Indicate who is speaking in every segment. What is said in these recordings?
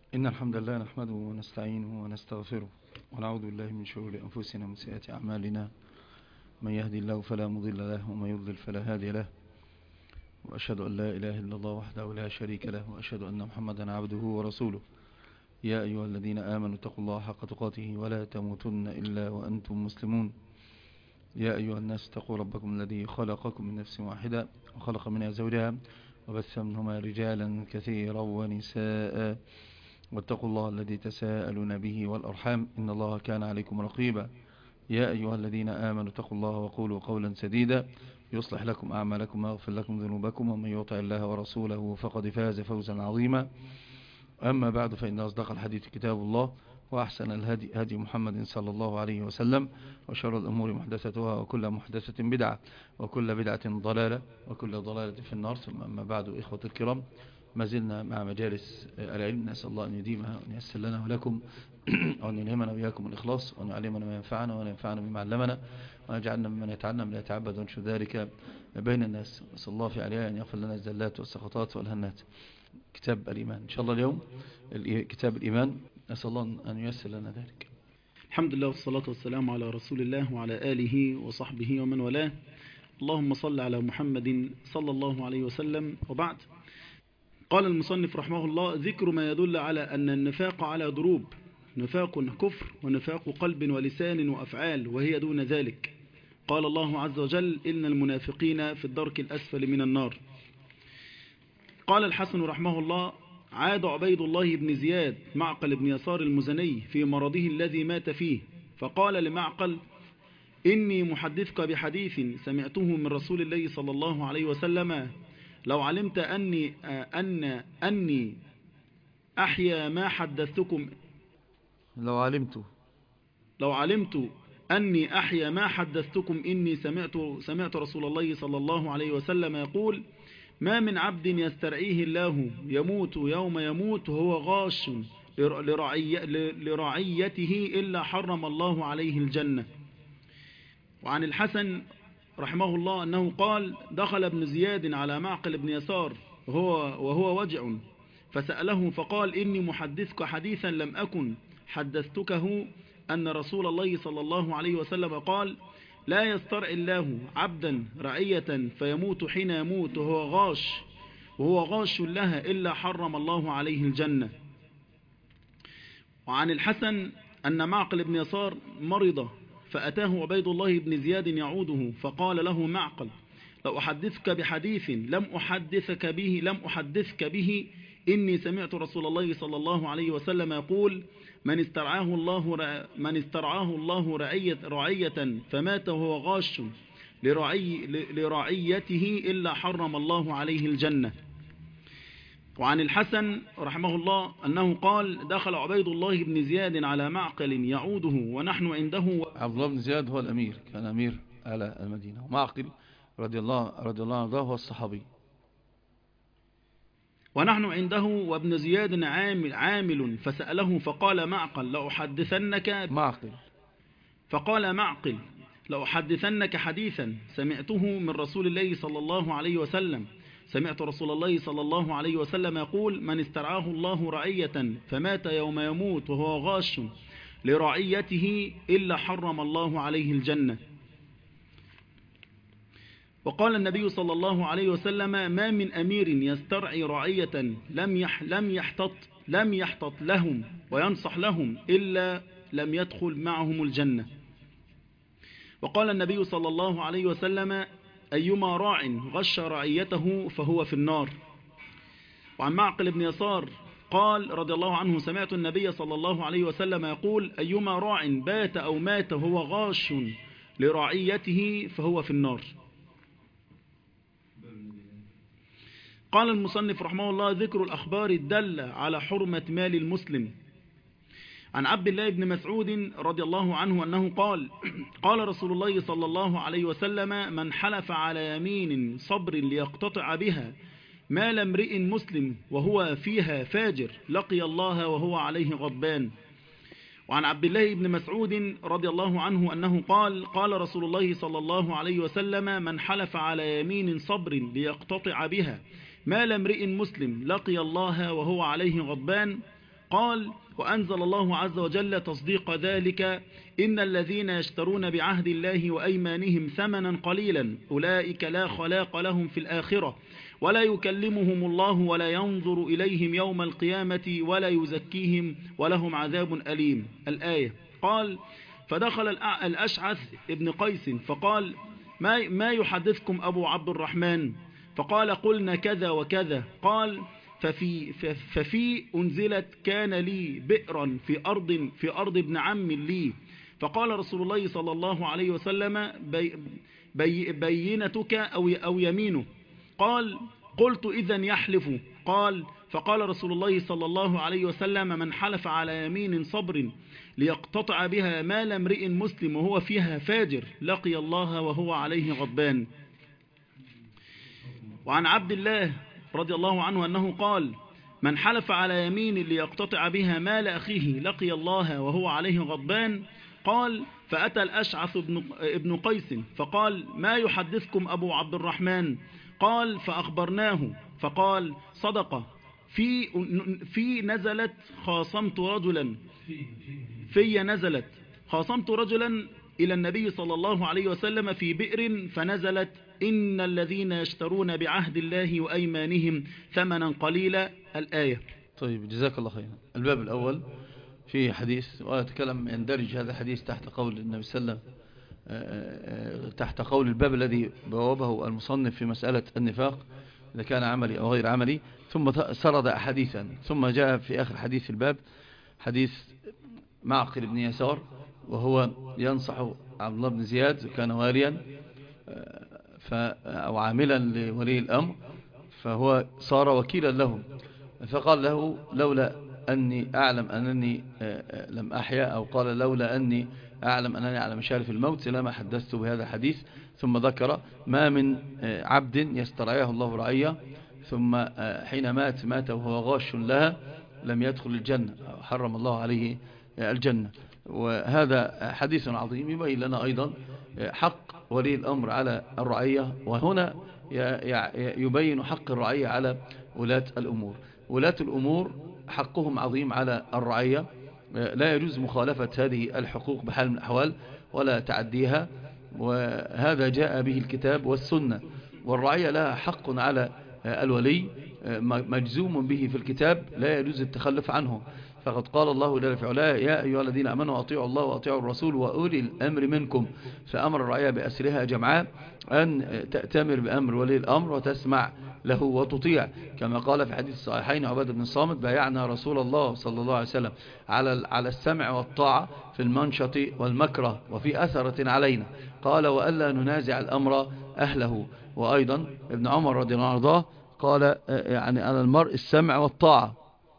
Speaker 1: إن الحمد لله نحمده ونستعينه ونستغفره ونعوذ بالله من شرور أنفسنا ومن سيئات أعمالنا. من يهدي الله فلا مضل له ومن يضلل فلا هادي له، وأشهد أن لا إله إلا الله وحده لا شريك له، وأشهد أن محمدا عبده ورسوله. يا أيها الذين آمنوا اتقوا الله حق تقاته ولا تموتن إلا وأنتم مسلمون. يا أيها الناس اتقوا ربكم الذي خلقكم من نفس واحدة وخلق منها زوجها وبث منهما رجالا كثيرا ونساء، واتقوا الله الذي تساءلون به والأرحام إن الله كان عليكم رقيبا. يا أيها الذين آمنوا اتقوا الله وقولوا قولا سديدا يصلح لكم أعمالكم ويغفر لكم ذنوبكم، ومن يطع الله ورسوله فقد فاز فوزا عظيما. أما بعد، فإن أصدق الحديث كتاب الله، وأحسن الهدي هدي محمد صلى الله عليه وسلم، وشر الأمور محدثتها، وكل محدثة بدعة، وكل بدعة ضلالة، وكل ضلالة في النار. ثم أما بعد، إخوة الكرام، ما زلنا مع مجالس العلم. نسأل الله أن يديمها وأن ييسر لنا ولكم، وأن يلهمنا وإياكم الإخلاص، وأن يعلمنا ما ينفعنا، وأن ينفعنا بما علمنا، وأن يجعلنا ممن يتعلم لا يتعبد ونشر ذلك بين الناس. نسأل الله في عليها أن يغفر لنا الزلات والسقطات والهنات. كتاب الإيمان إن شاء الله اليوم، كتاب الإيمان، نسأل الله أن ييسر لنا ذلك.
Speaker 2: الحمد لله والصلاة والسلام على رسول الله وعلى آله وصحبه ومن والاه. اللهم صل على محمد صلى الله عليه وسلم. وبعد، قال المصنف رحمه الله: ذكر ما يدل على أن النفاق على ضروب: نفاق كفر، ونفاق قلب ولسان وأفعال، وهي دون ذلك. قال الله عز وجل: إن المنافقين في الدرك الأسفل من النار. قال الحسن رحمه الله: عاد عبيد الله بن زياد معقل بن يسار المزني في مرضه الذي مات فيه، فقال لمعقل: إني محدثك بحديث سمعته من رسول الله صلى الله عليه وسلم، لو علمت أني أحيا ما حدثتكم لو علمت أني أحيا ما حدثتكم إني سمعت رسول الله صلى الله عليه وسلم يقول: ما من عبد يسترعيه الله يموت يوم يموت وهو غاش لرعيته إلا حرم الله عليه الجنة. وعن الحسن رحمه الله أنه قال: دخل ابن زياد على معقل بن يسار وهو وجع، فسأله فقال: إني محدثك حديثا لم أكن حدثتكه، أن رسول الله صلى الله عليه وسلم قال: لا يسترعي الله عبدا رعية فيموت حين يموت وهو غاش لها إلا حرم الله عليه الجنة. وعن الحسن أن معقل بن يسار مرض، فأتاه عبيد الله بن زياد يعوده، فقال له معقل: لو أحدثك بحديث لم أحدثك به إني سمعت رسول الله صلى الله عليه وسلم يقول: من استرعاه الله رعية فمات وهو غاش لرعيته إلا حرم الله عليه الجنة. وعن الحسن رحمه الله أنه قال: دخل عبيد الله بن زياد على معقل يعوده ونحن عنده.
Speaker 1: عبد الله بن زياد هو الأمير، كان أمير على المدينة، ومعقل رضي الله عنه هو الصحابي.
Speaker 2: ونحن عنده وابن زياد عامل، فسأله فقال معقل: لأحدثنك حديثا سمعته من رسول الله صلى الله عليه وسلم. سمعت رسول الله صلى الله عليه وسلم يقول: من استرعاه الله رعية فمات يوم يموت وهو غاش لرعيته إلا حرم الله عليه الجنة. وقال النبي صلى الله عليه وسلم: ما من أمير يسترعي رعية لم يحتط لهم وينصح لهم إلا لم يدخل معهم الجنة. وقال النبي صلى الله عليه وسلم: أيما راع غش رعيته فهو في النار. وعن معقل بن يسار قال رضي الله عنه: سمعت النبي صلى الله عليه وسلم يقول: أيما راع بات أو مات وهو غاش لرعيته فهو في النار. قال المصنف رحمه الله: ذكر الأخبار الدالة على حرمة مال المسلم. عن عبد الله بن مسعود رضي الله عنه أنه قال: قال رسول الله صلى الله عليه وسلم: من حلف على يمين صبر ليقتطع بها مال امرئ مسلم وهو فيها فاجر لقي الله وهو عليه غضبان. وعن عبد الله بن مسعود رضي الله عنه أنه قال: قال رسول الله صلى الله عليه وسلم: من حلف على يمين صبر ليقتطع بها مال امرئ مسلم لقي الله وهو عليه غضبان. قال: وأنزل الله عز وجل تصديق ذلك: إن الذين يشترون بعهد الله وأيمانهم ثمنا قليلا أولئك لا خلاق لهم في الآخرة ولا يكلمهم الله ولا ينظر إليهم يوم القيامة ولا يزكيهم ولهم عذاب أليم. الآية. قال: فدخل الأشعث ابن قيس فقال: ما يحدثكم أبو عبد الرحمن؟ فقال: قلنا كذا وكذا. قال: ففي أنزلت: كان لي بئرا في أرض ابن عم لي، فقال رسول الله صلى الله عليه وسلم: بينتك أو يمينه. قال: قلت: إذن يحلف. قال: فقال رسول الله صلى الله عليه وسلم: من حلف على يمين صبر ليقتطع بها مال امرئ مسلم وهو فيها فاجر لقي الله وهو عليه غضبان. وعن عبد الله رضي الله عنه أنه قال: من حلف على يمين ليقتطع بها مال أخيه لقي الله وهو عليه غضبان. قال: فأتى الأشعث ابن قيس فقال: ما يحدثكم أبو عبد الرحمن؟ قال: فأخبرناه فقال: صدق. في نزلت خاصمت رجلا إلى النبي صلى الله عليه وسلم في بئر، فنزلت: إن الذين يشترون بعهد الله وأيمانهم ثمنا قليلا. الآية.
Speaker 1: طيب، جزاك الله خيرا. الباب الأول في حديث، وأتكلم يندرج هذا الحديث تحت قول النبي صلى الله عليه وسلم، تحت قول الباب الذي بوابه المصنف في مسألة النفاق إذا كان عملي أو غير عملي، ثم سرد أحاديثا، ثم جاء في آخر حديث الباب حديث معقل بن يسار، وهو ينصح عبد الله بن زياد، كان واليا أو عاملا لولي الأمر، فهو صار وكيلا له، فقال له: لولا أني أعلم أنني لم أحيا، أو قال: لولا أني أعلم أنني على مشارف الموت لما حدثت بهذا الحديث. ثم ذكر: ما من عبد يسترعيه الله رعية ثم حين مات وهو غاش لها لم يدخل الجنة، حرم الله عليه الجنة. وهذا حديث عظيم يبين لنا أيضا حق ولي الأمر على الرعية، وهنا يبين حق الرعية على ولاة الأمور. ولاة الأمور حقهم عظيم على الرعية، لا يجوز مخالفة هذه الحقوق بحال من الأحوال ولا تعديها، وهذا جاء به الكتاب والسنة. والرعية لها حق على الولي مجزوم به في الكتاب، لا يجوز التخلف عنه. فقد قال الله جل في علاه: يا أيها الذين آمنوا أطيعوا الله وأطيعوا الرسول وأولي الأمر منكم. فأمر الرعية بأسرها جمعاء أن تأتمر بأمر ولي الأمر وتسمع له وتطيع، كما قال في حديث الصحيحين: عبادة بن الصامت: بايعنا رسول الله صلى الله عليه وسلم على السمع والطاعة في المنشط والمكره وفي أثرة علينا، قال: وألا ننازع الأمر أهله. وأيضا ابن عمر رضي الله عنه قال: يعني على المرء السمع والطاعة.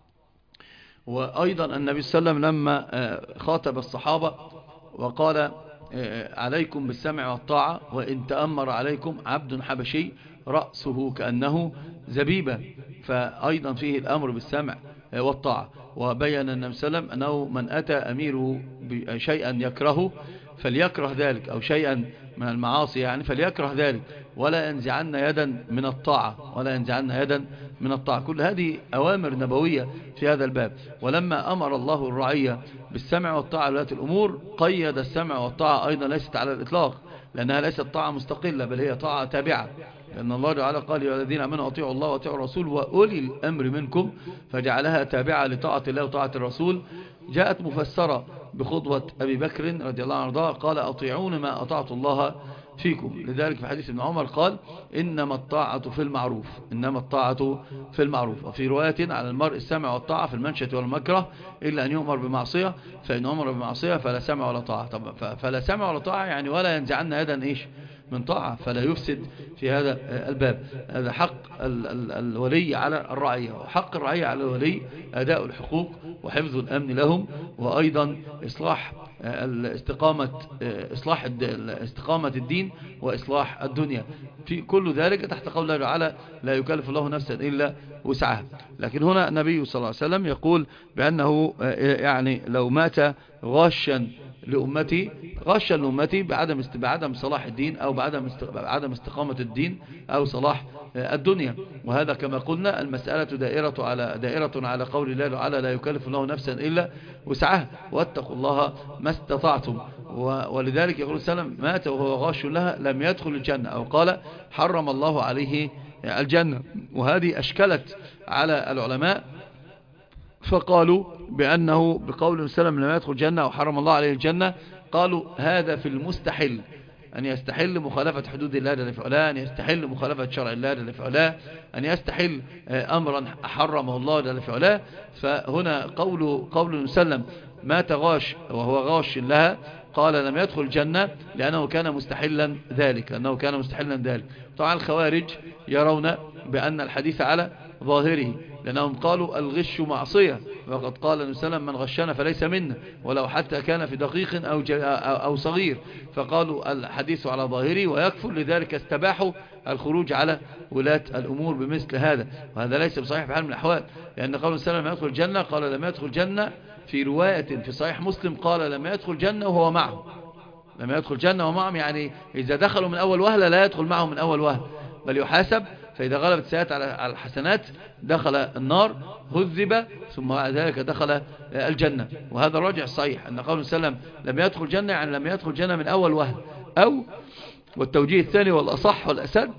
Speaker 1: وأيضا النبي صلى الله عليه وسلم لما خاطب الصحابة وقال: عليكم بالسمع والطاعة وإن تأمر عليكم عبد حبشي رأسه كأنه زبيبة، فأيضا فيه الأمر بالسمع والطاعة. وبين النبي صلى الله عليه وسلم أنه من أتى أميره بشيئا يكرهه فليكره ذلك، أو شيئا من المعاصي يعني فليكره ذلك، ولا ينزعن يدا من الطاعة. كل هذه أوامر نبوية في هذا الباب. ولما أمر الله الرعية بالسمع والطاعة لولاة الأمور قيد السمع والطاعة أيضا ليست على الإطلاق، لأنها ليست طاعة مستقلة بل هي طاعة تابعة، لأن الله تعالى قال: يا الذين آمنوا أطيعوا الله وأطيعوا الرسول وأولي الأمر منكم، فجعلها تابعة لطاعة الله وطاعة الرسول. جاءت مفسرة بخطوة أبي بكر رضي الله عنه قال: أطيعون ما أطعت الله فيكم. لذلك في حديث ابن عمر قال: إنما الطاعة في المعروف. وفي رواية: على المرء السمع والطاعة في المنشة والمكره إلا أن يؤمر بمعصية، فإن أمر بمعصية فلا سمع ولا طاعة. طب فلا سمع ولا طاعة يعني ولا ينزعن يدا من طاعة، فلا يفسد في هذا الباب. هذا حق الولي على الرعية، وحق الرعية على الولي أداء الحقوق وحفظ الأمن لهم، وأيضا إصلاح استقامة الدين وإصلاح الدنيا. في كل ذلك تحت قول الله تعالى: لا يكلف الله نفسا إلا وسعها. لكن هنا النبي صلى الله عليه وسلم يقول بأنه يعني لو مات غاشا لأمتي غشا لأمتي بعدم صلاح الدين أو بعدم استقامة الدين أو صلاح الدنيا. وهذا كما قلنا المسألة دائرة على قول الله تعالى لا يكلف الله نفسا إلا وسعها واتقوا الله ما استطعتم. ولذلك يقول السلام مات وهو غاش لها لم يدخل الجنة، أو قال حرم الله عليه الجنة. وهذه أشكلت على العلماء فقالوا بأنه بقول السلام لم يدخل الجنة أو حرم الله عليه الجنة، قالوا هذا في المستحل، أن يستحل مخالفة حدود الله جل في علاه، أن يستحل مخالفة شرع الله جل في علاه، أن يستحل أمرا حرمه الله جل في علاه. فهنا قول سلم مات غاش وهو غاش لها، قال لم يدخل الجنة لأنه كان مستحلا ذلك، طبعا الخوارج يرون بأن الحديث على ظاهره، لأنهم قالوا الغش معصية، وقد قال النبي صلى الله عليه وسلم من غشنا فليس منا ولو حتى كان في دقيق أو صغير، فقالوا الحديث على ظاهره ويكفر، لذلك استباحوا الخروج على ولاة الأمور بمثل هذا. وهذا ليس بصحيح بحال من الأحوال، لأن قول النبي صلى الله عليه وسلم يدخل الجنة، قال لم يدخل الجنة في رواية في صحيح مسلم قال لم يدخل الجنة وهو معه، لم يدخل الجنة وهو معهم، يعني إذا دخلوا من أول وهلة لا يدخل معهم من أول وهلة، بل يحاسب، فإذا غلبت السيئات على الحسنات دخل النار هذب ثم بعد ذلك دخل الجنة. وهذا الراجع الصحيح أن قول صلى الله عليه وسلم لم يدخل الجنة يعني لم يدخل الجنة من أول وهلة، أو والتوجيه الثاني والأصح والأسد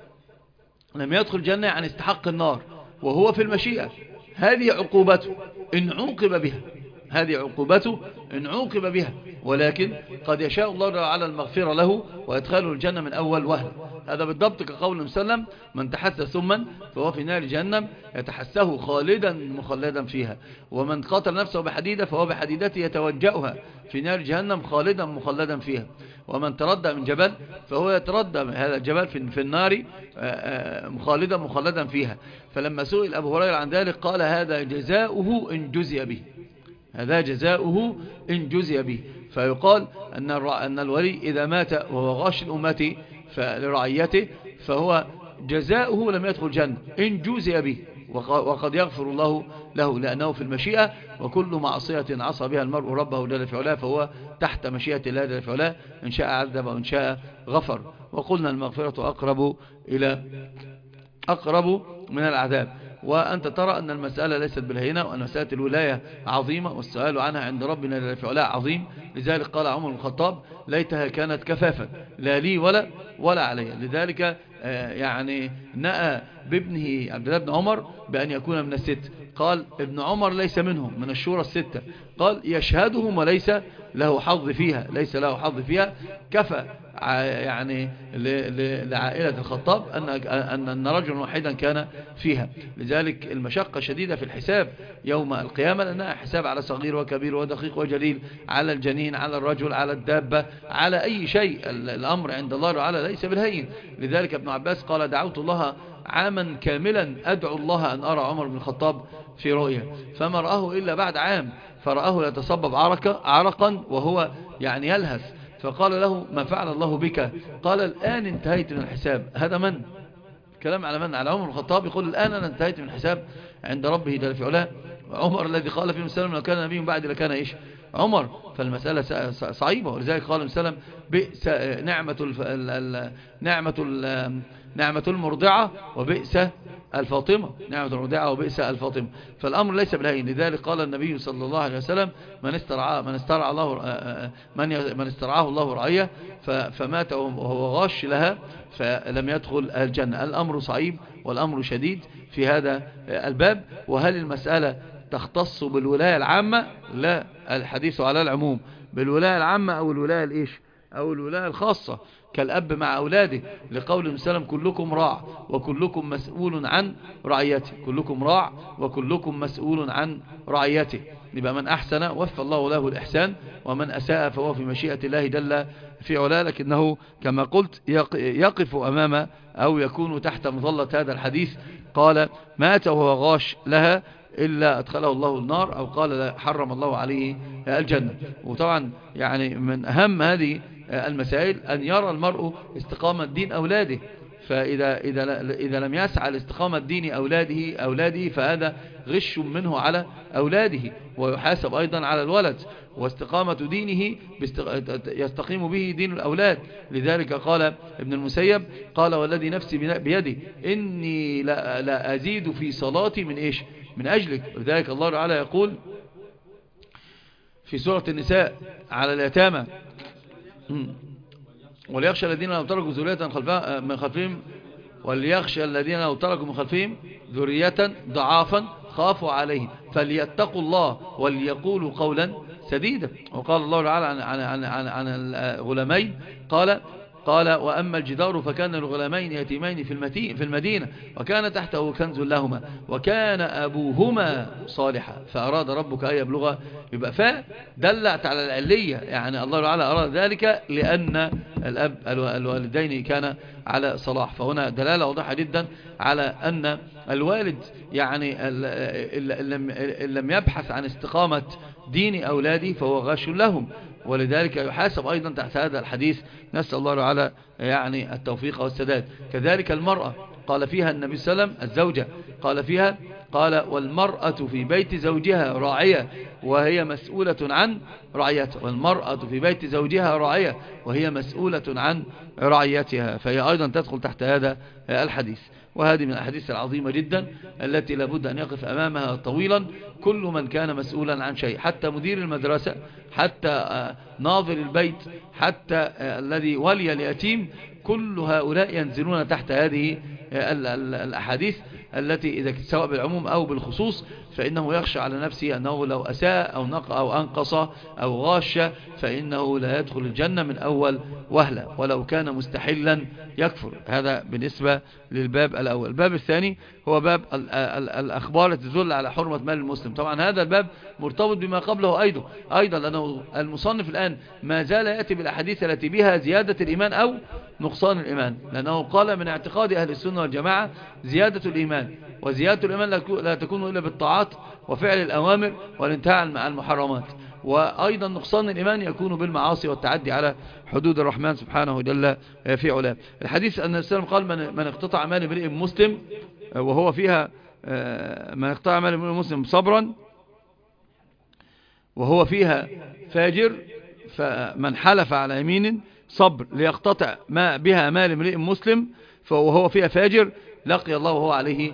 Speaker 1: لم يدخل الجنة يعني استحق النار وهو في المشيئة، هذه عقوبته إن عوقب بها، هذه عقوبته إن عوقب بها، ولكن قد يشاء الله على المغفرة له ويدخله الجنة من أول وهلة. هذا بالضبط كقول مسلم من تحسى ثما فهو في نار جهنم يتحسه خالدا مخلدا فيها، ومن قاتل نفسه بحديدة فهو بحديدته يتوجأها في نار جهنم خالدا مخلدا فيها، ومن تردى من جبل فهو يتردى من هذا الجبل في النار خالدا مخلدا فيها. فلما سئل أبو هريرة عن ذلك قال هذا جزاؤه إن جزي به، هذا جزاؤه إن جزي به. فيقال أن الولي إذا مات وهو غاش الأمة لرعيته فهو جزاؤه لم يدخل الجنة إن جزي به، وقد يغفر الله له لأنه في المشيئة، وكل معصية عصى بها المرء ربه جل في علاه فهو تحت مشيئة الله جل في علاه، إن شاء عذب وإن شاء غفر. وقلنا المغفرة أقرب من العذاب. وأنت ترى أن المسألة ليست بالهينة، وأن مسألة الولاية عظيمة والسؤال عنها عند ربنا جل في علاه عظيم. لذلك قال عمر بن الخطاب ليتها كانت كفافا لا لي ولا علي. لذلك يعني نأى بابنه عبد الله بن عمر بأن يكون من الست، قال ابن عمر ليس منهم من الشورى الستة، قال يشهدهم وليس له حظ فيها، ليس له حظ فيها. كفى يعني لعائلة الخطاب أن رجلا واحدا كان فيها. لذلك المشقة شديدة في الحساب يوم القيامة، لأنها حساب على صغير وكبير ودقيق وجليل، على الجنين، على الرجل، على الدابة، على أي شيء. الأمر عند الله تعالى ليس بالهين. لذلك ابن عباس قال دعوت الله عاما كاملا أدعو الله أن أرى عمر بن الخطاب في رؤيا، فما رآه إلا بعد عام، فرآه يتصبب عرقا وهو يعني يلهث، فقال له ما فعل الله بك؟ قال الآن انتهيت من الحساب. هذا من؟ كلام على من؟ على عمر بن الخطاب، يقول الآن أنا انتهيت من الحساب عند ربه جل في علاه. عمر الذي قال فيه وسلم لو كان نبي بعد لكان إيش؟ عمر. فالمسألة صعيبة، ولذلك قال وسلم بئس نعمة المرضعة وبئس الفاطمة، نعمة المرضعة وبئس الفاطمة. فالأمر ليس بالهين. لذلك قال النبي صلى الله عليه وسلم من استرعاه الله رعية فمات وهو غاش لها فلم يدخل الجنة. الأمر صعيب والأمر شديد في هذا الباب. وهل المسألة تختص بالولاية العامة؟ لا، الحديث على العموم، بالولاية العامة أو الولاية الإيش؟ أو الولاية الخاصة كالأب مع أولاده، لقول المسلم كلكم راع وكلكم مسؤول عن رعيته، كلكم راع وكلكم مسؤول عن رعيته. يبقى من أحسن وفى الله له الإحسان، ومن أساء فهو في مشيئة الله جل في علاه. لكنه كما قلت يقف أمام أو يكون تحت مظلة هذا الحديث. قال مات وهو غاش لها إلا أدخله الله النار، أو قال حرم الله عليه الجنة. وطبعا يعني من أهم هذه المسائل أن يرى المرء استقامة دين أولاده، إذا لم يسعى لاستقامة دين أولاده فهذا غش منه على أولاده، ويحاسب أيضا على الولد. واستقامة دينه يستقيم به دين الأولاد. لذلك قال ابن المسيب قال والذي نفسي بيده إني لا أزيد في صلاتي من إيش؟ من أجلك. لذلك الله تعالى يقول في سورة النساء على اليتامى وليخشى الذين لو تركوا ذرية من خلفهم وليخشى الذين لو تركوا من خلفهم ذرية ضعافا خافوا عليهم فليتقوا الله وليقولوا قولا سديدا. وقال الله تعالى عن الغلامين قال وأما الجدار فكان الغلامين يتيمين في المدينة وكان تحته كنز لهما وكان أبوهما صالحا فأراد ربك أن يبلغا. يبقى دلت على العلية، يعني الله تعالى أراد ذلك لأن الوالدين كان على صلاح. فهنا دلالة واضحة جدا على أن الوالد يعني إن لم يبحث عن استقامة دين أولاده فهو غاش لهم، ولذلك يحاسب أيضا تحت هذا الحديث. نسأل الله تعالى يعني التوفيق والسداد. كذلك المرأة قال فيها النبي صلى الله عليه وسلم الزوجة قال والمرأة في بيت زوجها راعية وهي مسؤولة عن رعيتها. والمرأة في بيت زوجها راعية وهي مسؤولة عن رعيتها، فهي أيضا تدخل تحت هذا الحديث. وهذه من الأحاديث العظيمة جدا التي لابد أن يقف أمامها طويلا كل من كان مسؤولا عن شيء، حتى مدير المدرسة، حتى ناظر البيت، حتى الذي ولي اليتيم، كل هؤلاء ينزلون تحت هذه الأحاديث التي إذا سواء بالعموم أو بالخصوص فإنه يخشى على نفسه أنه لو أساء أو أنقص أو غاش فإنه لا يدخل الجنة من أول وهلة ولو كان مستحلا يكفر. هذا بالنسبة للباب الأول. الباب الثاني هو باب الأخبار التي تدل على حرمة مال المسلم. طبعا هذا الباب مرتبط بما قبله أيضا لأنه المصنف الآن ما زال يأتي بالأحاديث التي بها زيادة الإيمان أو نقصان الإيمان، لأنه قال من اعتقاد أهل السنة والجماعة زيادة الإيمان، وزيادة الإيمان لا تكون إلا بالطاعات وفعل الأوامر والانتهاء عن المحرمات، وأيضا نقصان الإيمان يكون بالمعاصي والتعدي على حدود الرحمن سبحانه جل في علاه. الحديث أن السلام قال من اقتطع مال امرئ مسلم وهو فيها من اقتطع مال امرئ مسلم صبرا وهو فيها فاجر فمن حلف على يمين صبر ليقتطع ما بها مال امرئ مسلم فهو فيها فاجر لقي الله وهو عليه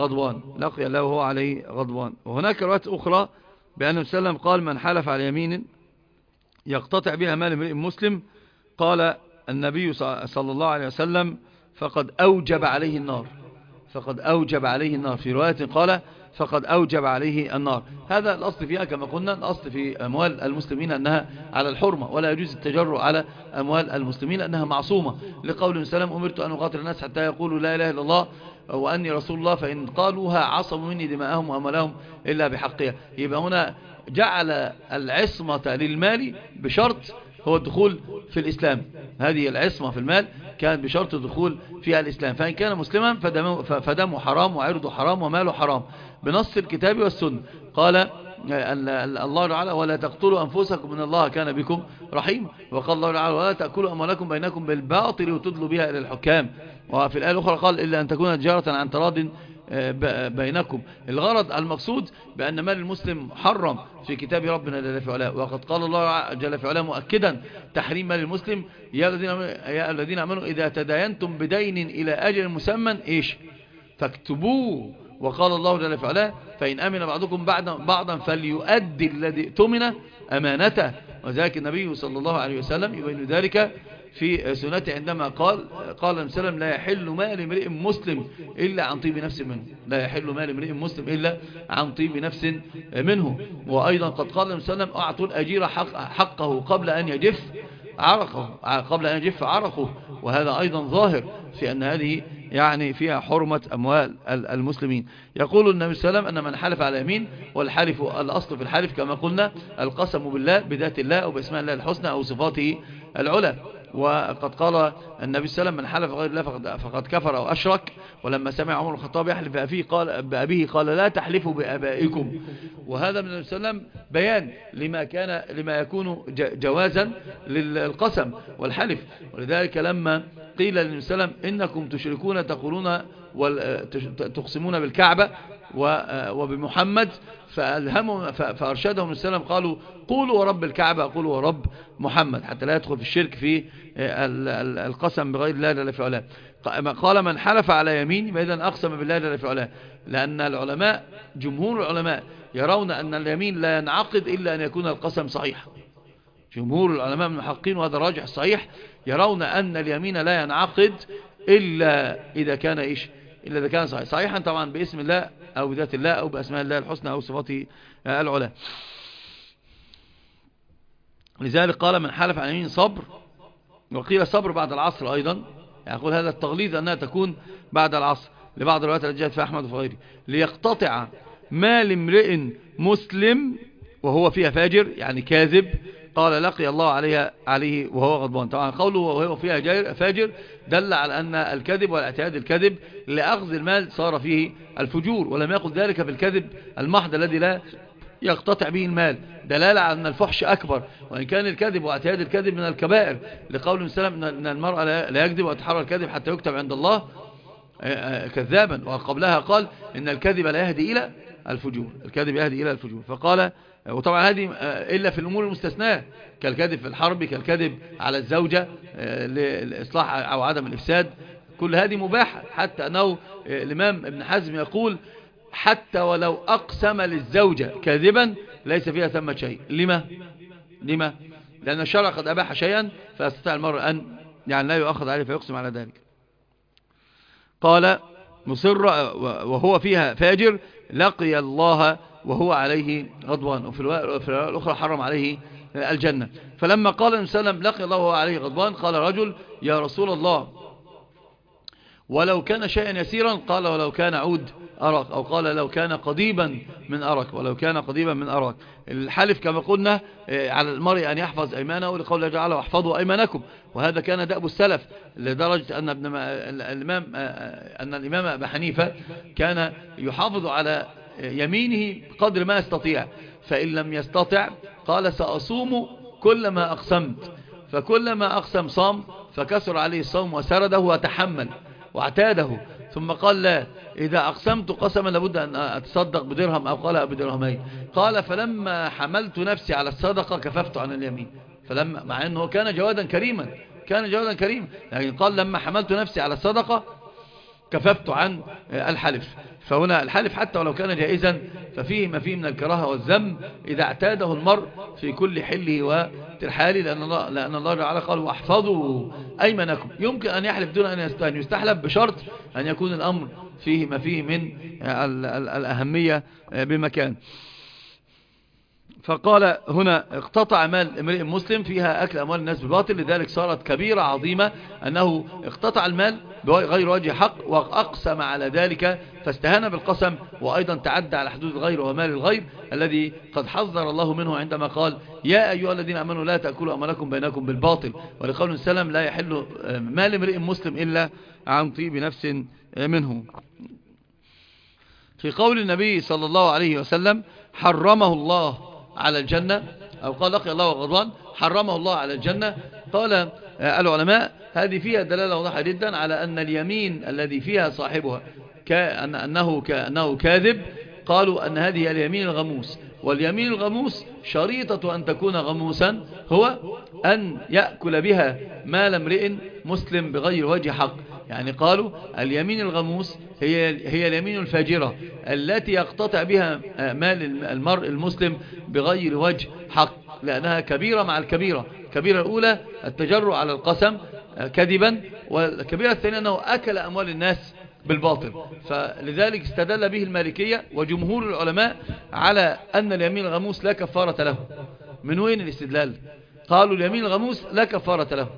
Speaker 1: غضبان. وهناك روايات أخرى بأن النبي صلى الله عليه وسلم قال من حلف على يمين يقتطع بها مال امرئ مسلم قال النبي صلى الله عليه وسلم فقد أوجب عليه النار. في رواية قال فقد أوجب عليه النار. هذا الأصل فيها كما قلنا، الأصل في أموال المسلمين أنها على الحرمة ولا يجوز التجرؤ على أموال المسلمين أنها معصومة، لقول السلام أمرت أن أقاتل الناس حتى يقولوا لا إله إلا الله وأني رسول الله فإن قالوها عصموا مني دماءهم وأموالهم إلا بحقها. يبقى هنا جعل العصمة للمال بشرط هو الدخول في الإسلام. هذه العصمة في المال كانت بشرط الدخول في الإسلام، فإن كان مسلما فدمه حرام وعرضه حرام وماله حرام بنص الكتاب والسنة. قال الله تعالى ولا تقتلوا أنفسكم إن الله كان بكم رحيما. وقال الله تعالى ولا تأكلوا أموالكم بينكم بالباطل وتدلوا بها إلى الحكام. وفي الآية الأخرى قال إلا أن تكون تجارة عن تراض بينكم. الغرض المقصود بأن مال المسلم محرم في كتاب ربنا جل في علاه، وقد قال الله جل في علاه مؤكدا تحريم مال المسلم يا الذين آمنوا إذا تداينتم بدين إلى أجل مسمى فاكتبوه. وقال الله جل في علاه فإن أمن بعضكم بعضا فليؤدي الذي اؤتمن أمانته. وذلك النبي صلى الله عليه وسلم يبين ذلك في سنته عندما قال النبي صلى الله عليه وسلم لا يحل مال امرئ مسلم إلا عن طيب نفس منه. لا يحل مال امرئ مسلم إلا عن طيب نفس منه. وأيضا قد قال النبي صلى الله عليه وسلم أعطوا الأجير حقه قبل أن يجف عرقه. وهذا أيضا ظاهر في أن هذه يعني فيها حرمة أموال المسلمين. يقول النبي صلى الله عليه وسلم أن من حلف على يمين، والحلف الأصل في الحلف كما قلنا القسم بالله بذات الله أو باسماء الله الحسنى أو صفاته العلى. وقد قال النبي صلى الله عليه وسلم من حلف غير الله فقد كفر أو أشرك. ولما سمع عمر الخطاب يحلف بأبيه قال لا تحلفوا بآبائكم. وهذا من النبي صلى الله عليه وسلم بيان لما يكون جوازا للقسم والحلف. ولذلك لما قيل للنبي صلى الله عليه وسلم إنكم تشركون تقولون تقسمون بالكعبة وبمحمد، فألهمهم فأرشدهم النبي صلى الله عليه وسلم قالوا قولوا ورب الكعبة قولوا ورب محمد، حتى لا يدخل في الشرك في القسم بغير الله جل في علاه. قال من حلف على يمين إذن أقسم بالله جل في علاه، لأن العلماء جمهور العلماء يرون أن اليمين لا ينعقد إلا أن يكون القسم صحيح. جمهور العلماء من المحققين، وهذا الراجح الصحيح، يرون أن اليمين لا ينعقد إلا إذا كان إلا إذا كان صحيحا طبعا باسم الله أو بذات الله أو بأسماء الله الحسنى أو صفاته العلى. لذلك قال من حلف على يمين صبر، وقيل صبر بعد العصر أيضا، يقول هذا التغليظ أنها تكون بعد العصر لبعض الروايات التي جاءت في أحمد وغيره، ليقتطع مال امرئ مسلم وهو فيها فاجر يعني كاذب، قال لقي الله عليه وهو غضبان. طبعا قوله وهو فيها فاجر دل على أن الكذب والاعتياد الكذب لأخذ المال صار فيه الفجور، ولم يقل ذلك في الكذب المحض الذي لا يقتطع به المال، دلالة على أن الفحش أكبر، وإن كان الكذب واعتياد الكذب من الكبائر، لقول النبي صلى الله عليه وسلم أن المرأة لا يكذب ويتحرى الكذب حتى يكتب عند الله كذابا، وقبلها قال إن الكذب لا يهدي إلى الفجور، الكذب يهدي إلى الفجور. فقال وطبعا هذه إلا في الأمور المستثناة كالكذب في الحرب، كالكذب على الزوجة لإصلاح أو عدم الإفساد، كل هذه مباحة، حتى أنه الإمام ابن حزم يقول حتى ولو أقسم للزوجة كاذبا ليس فيها ثمة شيء. لما؟ لأن الشرع قد أباح شيئا فيستطيع المرء أن يعني لا يؤخذ عليه فيقسم على ذلك. قال مصر وهو فيها فاجر لقي الله وهو عليه غضبان، وفي الأخرى حرم عليه الجنة. فلما قال النبي صلى الله عليه وسلم لقي الله وهو عليه غضبان قال رجل يا رسول الله ولو كان شيئا يسيرا، قال ولو كان عود أرق، أو قال لو كان قضيبا من أرق، ولو كان قضيبا من أرق. الحلف كما قلنا على المرء أن يحفظ أيمانه لقول الله تعالى واحفظوا أيمانكم، وهذا كان دأب السلف، لدرجة أن الإمام أبا حنيفة كان يحافظ على يمينه قدر ما يستطيع، فإن لم يستطع قال سأصوم كلما أقسمت، فكلما أقسم صام، فكسر عليه الصوم وسرده وتحمل واعتاده، ثم قال لا إذا أقسمت قسما لابد أن أتصدق بدرهم أو قال بدرهمين، قال فلما حملت نفسي على الصدقة كففت عن اليمين، فلما مع أنه كان جوادا كريما لكن قال لما حملت نفسي على الصدقة كففت عن الحلف. فهنا الحلف حتى ولو كان جائزا ففيه ما فيه من الكراهة والذم إذا اعتاده المرء في كل حله وترحاله، لأن الله تعالى قال واحفظوا أيمانكم، يمكن أن يحلف دون أن يستحلف بشرط أن يكون الأمر فيه ما فيه من الأهمية بمكان. فقال هنا اقتطع مال امرئ مسلم فيها أكل أموال الناس بالباطل، لذلك صارت كبيرة عظيمة أنه اقتطع المال بغير وجه حق وأقسم على ذلك فاستهان بالقسم، وأيضا تعدى على حدود الغير ومال الغير الذي قد حذر الله منه عندما قال يا أيها الذين آمنوا لا تأكلوا أموالكم بينكم بالباطل، ولقول السلام لا يحل مال امرئ مسلم إلا عن طيب نفس منه. في قول النبي صلى الله عليه وسلم حرمه الله على الجنة، أو قال لقي الله غضبان حرمه الله على الجنة، قال العلماء هذه فيها دلالة واضحة جدا على أن اليمين الذي فيها صاحبها أنه كاذب، قالوا أن هذه اليمين الغموس، واليمين الغموس شريطة أن تكون غموسا هو أن يأكل بها مال امرئ مسلم بغير وجه حق، يعني قالوا اليمين الغموس هي اليمين الفاجرة التي يقتطع بها مال المرء المسلم بغير وجه حق، لأنها كبيرة مع الكبيرة. الكبيرة الأولى التجرؤ على القسم كذبا، والكبيرة الثانية أنه أكل أموال الناس بالباطل. فلذلك استدل به المالكية وجمهور العلماء على أن اليمين الغموس لا كفارة له. من وين الاستدلال؟ قالوا اليمين الغموس لا كفارة له.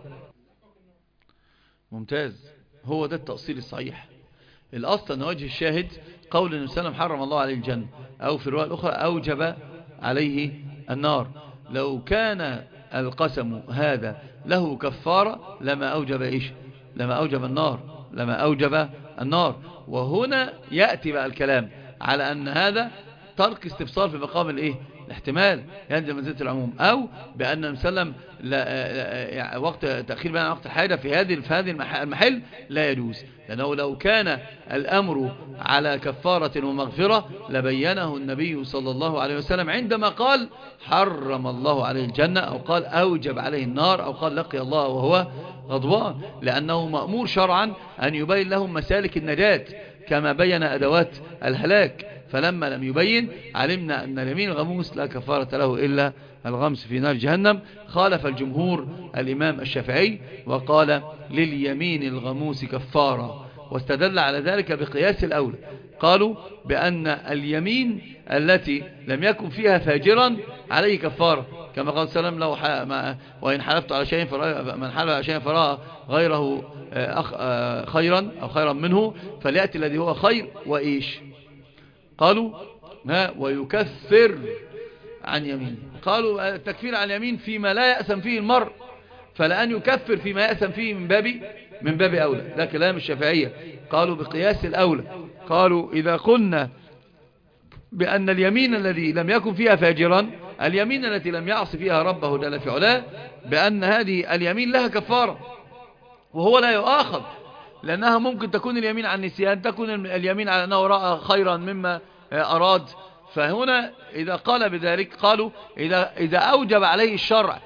Speaker 1: ممتاز، هو ده التأصيل الصحيح. الأصل أن وجه الشاهد قول النبي صلى الله عليه وسلم حرم الله عليه الجنة، أو في الرواية الأخرى أوجب عليه النار. لو كان القسم هذا له كفارة لما أوجب لما أوجب النار. وهنا يأتي بقى الكلام على أن هذا ترك استفسار في مقام الاحتمال ينزل منزلة العموم، أو بأن مسلم وقت تأخير بين وقت الحاجة في هذه المحل لا يجوز، لأنه لو كان الأمر على كفارة ومغفرة لبينه النبي صلى الله عليه وسلم عندما قال حرم الله عليه الجنة، أو قال أوجب عليه النار، أو قال لقي الله وهو غضبان، لأنه مأمور شرعا أن يبين لهم مسالك النجاة كما بين أدوات الهلاك. فلما لم يبين علمنا أن اليمين الغموس لا كفارة له إلا الغمس في نار جهنم. خالف الجمهور الإمام الشافعي وقال لليمين الغموس كفارة، واستدل على ذلك بقياس الأولى. قالوا بأن اليمين التي لم يكن فيها فاجرا عليه كفارة، كما قال سلام لو وإن حلفت على شيء من حلف على شيء فرأى غيره خيرا أو خيرا منه فليأتي الذي هو خير وإيش. قالوا ويكفر عن يمين. قالوا التكفير عن يمين فيما لا يأثم فيه المرء، فلأن يكفر فيما يأثم فيه من باب أولى. ده كلام الشافعية، قالوا بقياس الأولى. قالوا إذا قلنا بأن اليمين الذي لم يكن فيها فاجرا، اليمين التي لم يعص فيها ربه جل في علاه، بأن هذه اليمين لها كفارة وهو لا يؤاخذ، لأنها ممكن تكون اليمين عن نسيان، تكون اليمين على أنه رأى خيرا مما أراد. فهنا إذا قال بذلك قالوا إذا أوجب عليه الشرع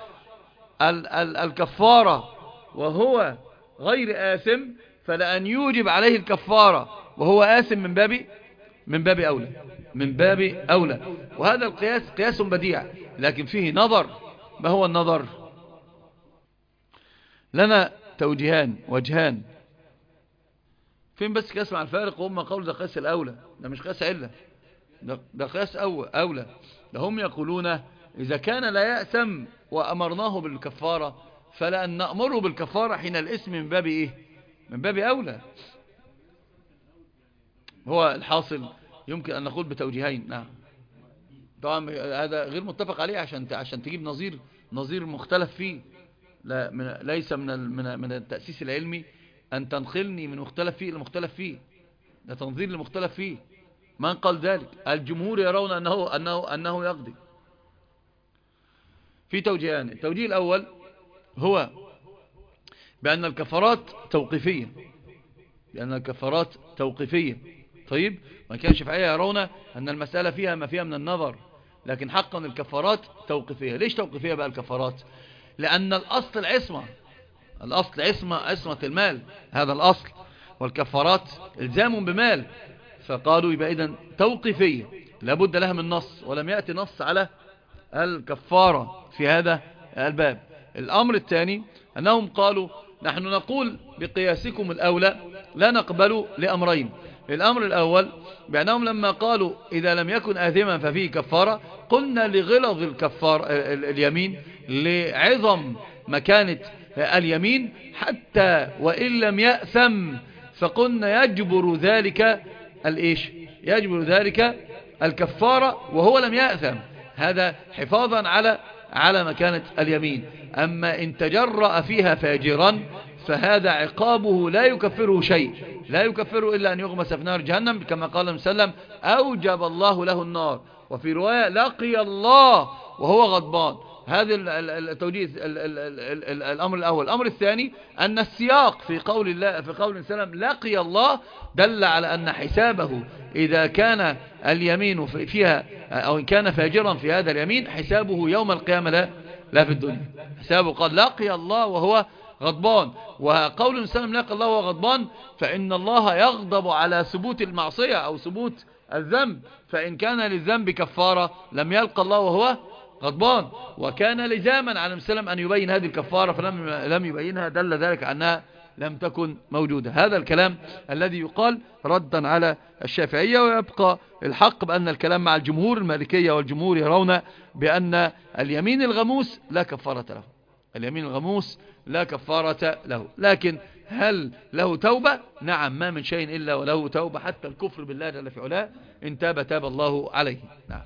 Speaker 1: الكفارة وهو غير آثم، فلأن يوجب عليه الكفارة وهو آثم من باب أولى. وهذا القياس قياس بديع، لكن فيه نظر. ما هو النظر؟ لنا وجهان. فين بس قياس مع الفارق؟ وهم قالوا ده قياس الأولى، ده مش قياس علة، ده قياس أولى. ده هم يقولون إذا كان لا يأثم وأمرناه بالكفارة، فلأن نأمره بالكفارة حين الاسم من باب إيه؟ من باب أولى. هو الحاصل يمكن أن نقول بتوجيهين. نعم طبعا هذا غير متفق عليه، عشان تجيب نظير مختلف فيه. ليس من التأسيس العلمي أن تنقلني من مختلف فيه إلى مختلف فيه، ده تنظير لمختلف فيه. من قال ذلك؟ الجمهور يرون أنه يقضي. في توجيهان. التوجيه الأول هو بأن الكفارات توقيفية. طيب، وإن كان الشافعية يرون أن المسألة فيها ما فيها من النظر، لكن حقا الكفارات توقيفية. ليش توقيفية بقى الكفارات؟ لأن الأصل عصمة المال، هذا الأصل، والكفارات إلزام بمال. فقالوا يبقى إذن توقيفية لابد لها من نص، ولم يأتي نص على الكفارة في هذا الباب. الأمر الثاني أنهم قالوا نحن نقول بقياسكم الأولى لا نقبل لأمرين. الأمر الأول بأنهم لما قالوا إذا لم يكن آثما ففيه كفارة، قلنا لغلظ اليمين، لعظم مكانة اليمين، حتى وإن لم يأثم فقلنا يجبر ذلك الكفارة وهو لم يأثم، هذا حفاظا على مكانة اليمين. أما إن تجرأ فيها فاجرا فهذا عقابه لا يكفره شيء، لا يكفره إلا أن يغمس في نار جهنم، كما قال وسلم أوجب الله له النار، وفي رواية لقي الله وهو غضبان. هذا التوجيه الأمر الأول. الأمر الثاني أن السياق في قول وسلم لقي الله دل على أن حسابه إذا كان اليمين فيها أو إن كان فاجرا في هذا اليمين حسابه يوم القيامة لا في الدنيا. حسابه قال لقي الله وهو غضبان. وقول وسلم لقي الله وهو غضبان، فإن الله يغضب على ثبوت المعصية أو ثبوت الذنب، فإن كان للذنب كفارة لم يلقى الله وهو غضبان، وكان لزاما على وسلم أن يبين هذه الكفارة فلم يبينها، دل ذلك أنها لم تكن موجودة. هذا الكلام الذي يقال ردا على الشافعية. ويبقى الحق بأن الكلام مع الجمهور المالكية، والجمهور يرون بأن اليمين الغموس لا كفارة له، اليمين الغموس لا كفارة له. لكن هل له توبة؟ نعم، ما من شيء إلا وله توبة، حتى الكفر بالله جل في علاه إن تاب الله عليه. نعم،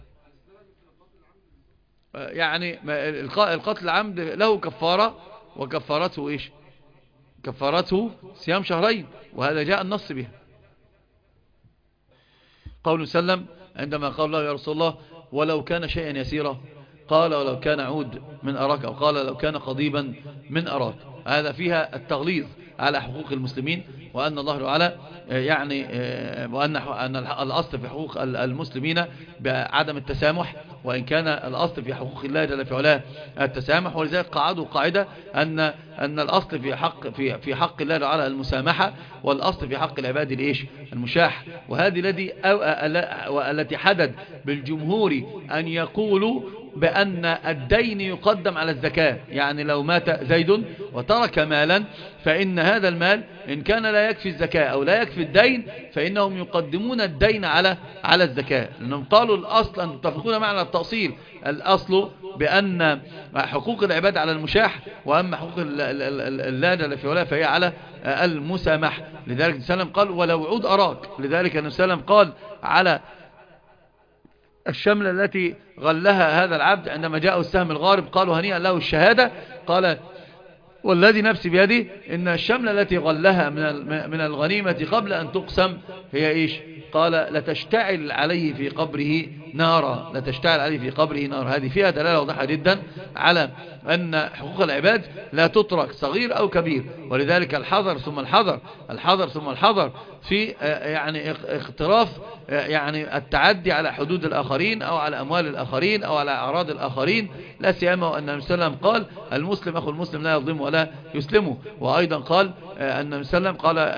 Speaker 1: يعني القتل العمد له كفارة، وكفارته إيش؟ كفارته صيام شهرين، وهذا جاء النص بها. قول وسلم عندما قال له يا رسول الله ولو كان شيئا يسيرا؟ قال ولو كان عود من أراك، أو قال لو كان قضيبا من أراك. هذا فيها التغليظ على حقوق المسلمين، وأن الله تعالى يعني وأن الأصل في حقوق المسلمين بعدم التسامح، وإن كان الأصل في حقوق الله جل في علاه التسامح. ولذلك قعدوا قاعدة أن الأصل في حق الله تعالى المسامحة، والأصل في حق العباد الإيش؟ المشاح. وهذه التي حدد بالجمهور أن يقولوا بأن الدين يقدم على الزكاة. يعني لو مات زيد وترك مالا، فإن هذا المال إن كان لا يكفي الزكاة أو لا يكفي الدين، فإنهم يقدمون الدين على الزكاة، لأنهم قالوا الأصل أن تتفقون معنا التأصيل، الأصل بأن حقوق العباد على المشاح، وأما حقوق الله جل في علاه فهي على المسامح. لذلك النبي صلى الله عليه وسلم قال ولو عود أراك. لذلك النبي صلى الله عليه وسلم قال على الشملة التي غلها هذا العبد عندما جاءه السهم الغارب، قالوا هنيئا له الشهادة. قال والذي نفسي بيده إن الشملة التي غلها من الغنيمة قبل أن تقسم هي إيش؟ قال لتشتعل عليه في قبره نارا، لتشتعل عليه في قبره نار. هذه فيها دلالة واضحة جدا على أن حقوق العباد لا تترك صغير أو كبير. ولذلك الحذر ثم الحذر، الحذر ثم الحذر في يعني اقتراف يعني التعدي على حدود الآخرين أو على أموال الآخرين أو على أعراض الآخرين، لا سيما وأن النبي صلى الله عليه وسلم قال المسلم أخو المسلم لا يظلم ولا يسلمه. وأيضا قال أن النبي صلى الله عليه وسلم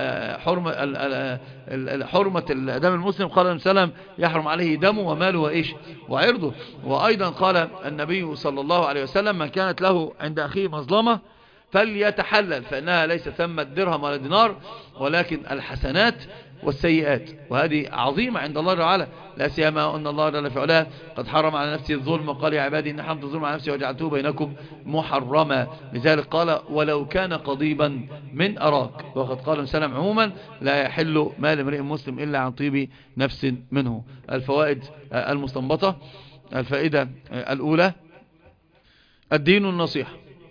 Speaker 1: قال حرمة دم المسلم، قال النبي صلى الله عليه وسلم يحرم عليه دمه وماله وإيش وعرضه. وأيضا قال النبي صلى الله عليه وسلم من كانت له عند أخيه مظلمة فليتحلل، فإنها ليس ثم درهم ولا دينار ولكن الحسنات والسيئات. وهذه عظيمة عند الله تعالى، لا سيما أن الله جل في علاه قد حرم على نفسه الظلم، وقال يا عبادي إن حرمت الظلم على نفسي وجعلته بينكم محرما. لذلك قال ولو كان قضيبا من أراك. وقد قال السلام عموما لا يحل مال امرئ مسلم إلا عن طيب نفس منه. الفوائد المستنبطة: الفائدة الأولى الدين النصيحة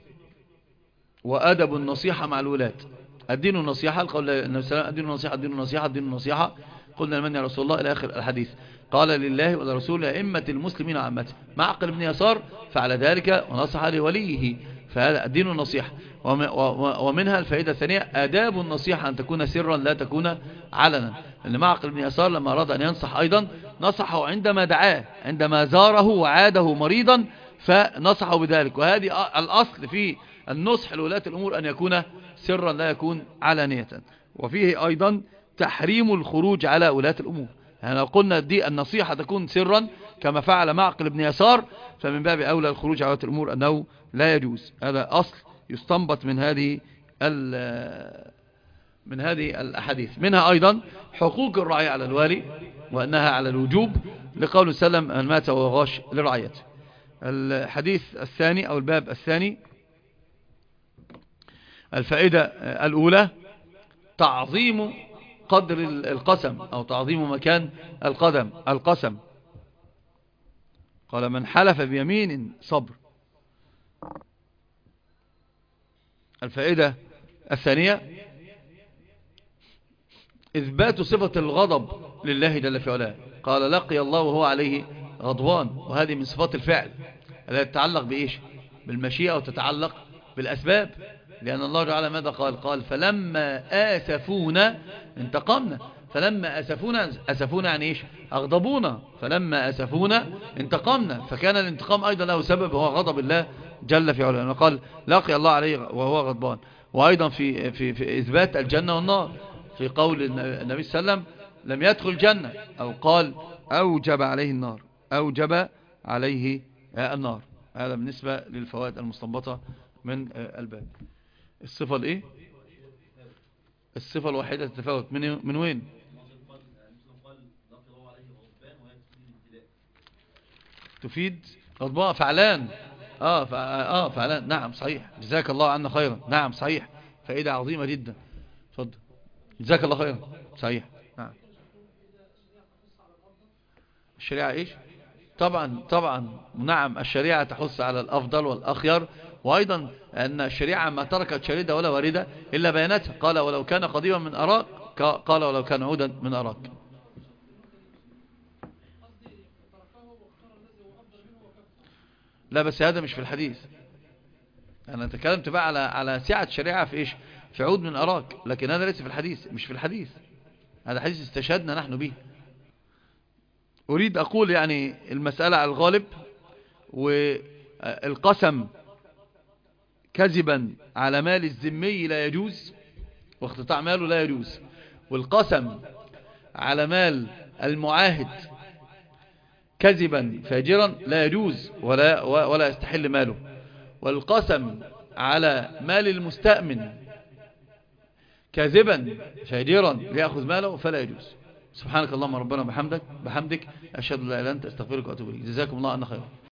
Speaker 1: وأدب النصيحة مع الولاة. الدين النصيحة، القول النبي صلى الله عليه وسلم الدين النصيحة الدين النصيحة الدين النصيحة. قلنا لمن يا رسول الله إلى آخر الحديث. قال لله ولرسوله أئمة المسلمين وعامته. معقل بن يسار فعل ذلك ونصح لوليه، فهذا الدين النصيحة. ومنها الفائدة الثانية آداب النصيحة أن تكون سرا لا تكون علنا. لأن معقل بن يسار لما أراد أن ينصح أيضا نصحه عندما دعاه، عندما زاره وعاده مريضا فنصحه بذلك. وهذه الأصل في النصح لولاة الأمور أن يكون سرا لا يكون علانية. وفيه أيضا تحريم الخروج على ولاة الأمور. يعني لو قلنا دي النصيحة تكون سرا كما فعل معقل بن يسار، فمن باب أولى الخروج على ولاة الأمور أنه لا يجوز. هذا أصل يستنبط من هذه الأحاديث. منها أيضا حقوق الرعية على الوالي وأنها على الوجوب، لقول سلم من مات وهو غاش لرعيته. الحديث الثاني أو الباب الثاني: الفائدة الأولى تعظيم قدر القسم أو تعظيم مكان القسم. قال من حلف بيمين صبر. الفائدة الثانية إثبات صفة الغضب لله جل في علاه. قال لقي الله وهو عليه غضبان، وهذه من صفات الفعل التي تتعلق بإيش؟ بالمشيئة وتتعلق بالأسباب. لأن الله تعالى ماذا قال فلما آسفونا انتقمنا. فلما أسفونا يعني إيش؟ أغضبونا. فلما أسفونا انتقمنا. فكان الانتقام أيضا له سبب هو غضب الله جل في علاه. قال لقي الله عليه وهو غضبان. وأيضا في إثبات الجنة والنار، في قول النبي صلى الله عليه وسلم لم يدخل الجنة، أو قال أوجب عليه النار، أوجب عليه النار. هذا بالنسبة للفوائد المستنبطة من الباب. الصفة الايه؟ الصفة الوحيدة تتفاوت من وين؟ تفيد غضبان فعلان. فعلان. نعم صحيح، جزاك الله عنا خيرا. نعم صحيح، فائدة عظيمة جدا. اتفضل. جزاك الله خيرا. صحيح. نعم. الشريعة ايش؟ طبعا نعم، الشريعة تحث على الأفضل والأخير. وأيضا أن الشريعة ما تركت شريدة ولا واردة إلا بياناتها. قال ولو كان قضيبا من أراك، قال ولو كان عودا من أراك. لا بس هذا مش في الحديث. أنا تكلمت بقى على سعة شريعة في إيش؟ في عود من أراك، لكن هذا ليس في الحديث، مش في الحديث. هذا حديث استشهدنا نحن به. أريد أقول يعني المسألة على الغالب، والقسم كذبا على مال الذمي لا يجوز، واقتطاع ماله لا يجوز، والقسم على مال المعاهد كذبا فاجرا لا يجوز ولا يستحل ماله، والقسم على مال المستأمن كاذبا فاجرا ليأخذ ماله فلا يجوز. سبحانك اللهم ربنا بحمدك أشهد أن لا إله إلا أنت أستغفرك وأتوب إليك. جزاكم الله عنا خيرا.